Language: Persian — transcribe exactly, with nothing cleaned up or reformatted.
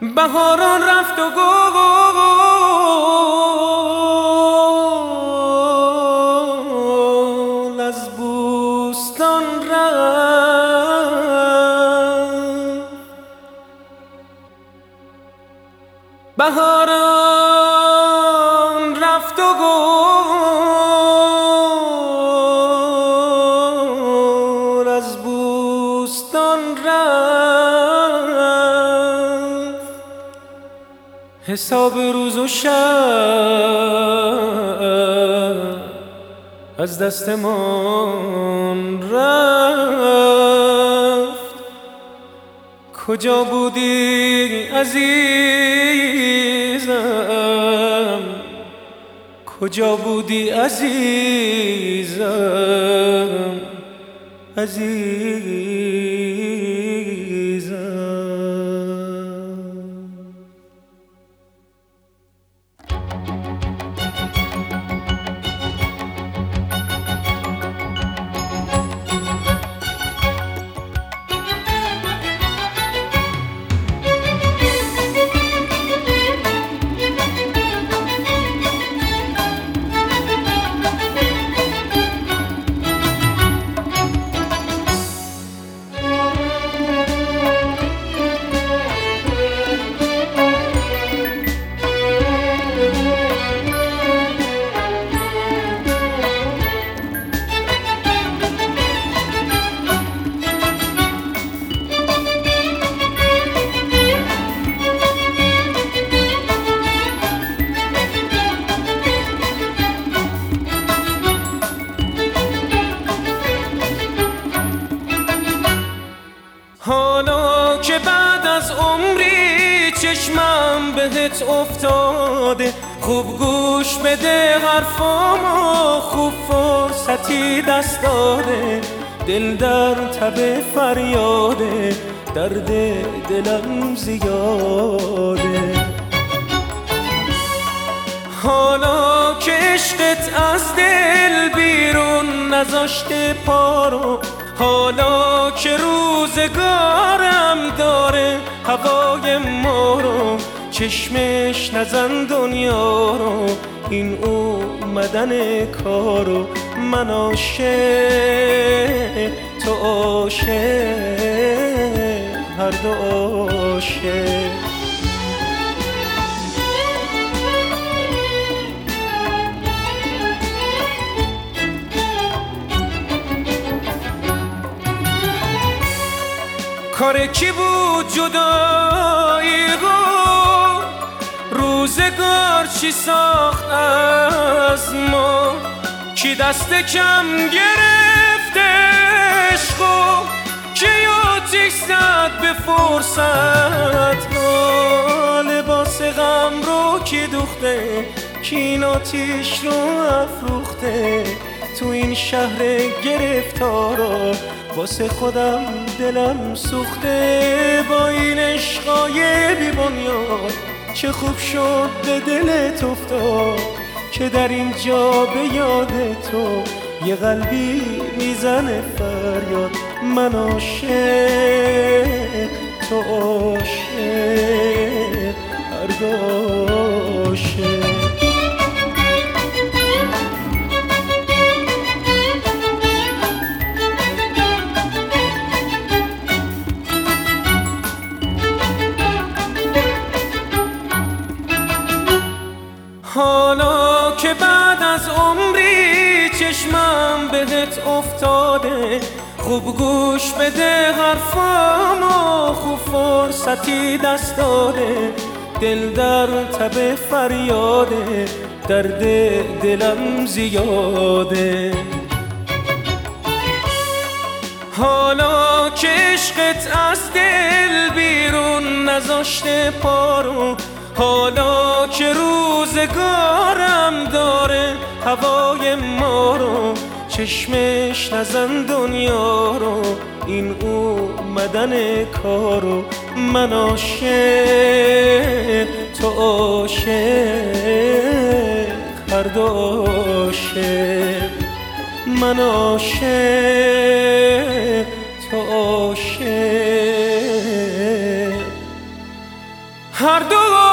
بهاران رفت و گل از بوستان رفت. بهاران رفت و گل از بوستان رفت. حساب روز و شب از دستمان رفت. کجا بودی عزیزم، کجا بودی عزیزم، عزیزم. حالا که بعد از عمری چشمم بهت افتاده، خوب گوش بده حرفامو، خوب فرصتی دست داده. دل در تب فریاده، درد دلم زیاده. حالا که عشقت از دل بیرون نذاشته پارو، حالا که روزگارم داره هوای ما رو، چشمش نزن دنیا رو، این اومدن کارو. من عاشق تو عاشق، هر دو عاشق. کار کی بود جدایی رو، روزگار چی ساخت از ما، کی دست کم گرفت عشقو، کی آتیش زد به فرصت ها. لباس غم رو کی دوخته، کی این آتیش رو افروخته. تو این شهر گرفتارا واسه خودم دلم سوخته. با این عشقای بی بنیاد چه خوب شد به دلت افتاد، که در اینجا به یاد تو یه قلبی میزنه فریاد. من عاشق تو عاشق، هر دو عاشق. حالا که بعد از عمری چشمم بهت افتاده، خوب گوش بده حرفامو، خوب فرصتی دست داده. دل در تب فریاده، درد دلم زیاده. حالا که عشقت از دل بیرون نذاشته پارو، حالا که روزگارم داره هوای ما رو، چشمش نزن دنیا رو، این اومدن کارو. من عاشق تو عاشق، هر دو عاشق. من عاشق تو عاشق، هر دو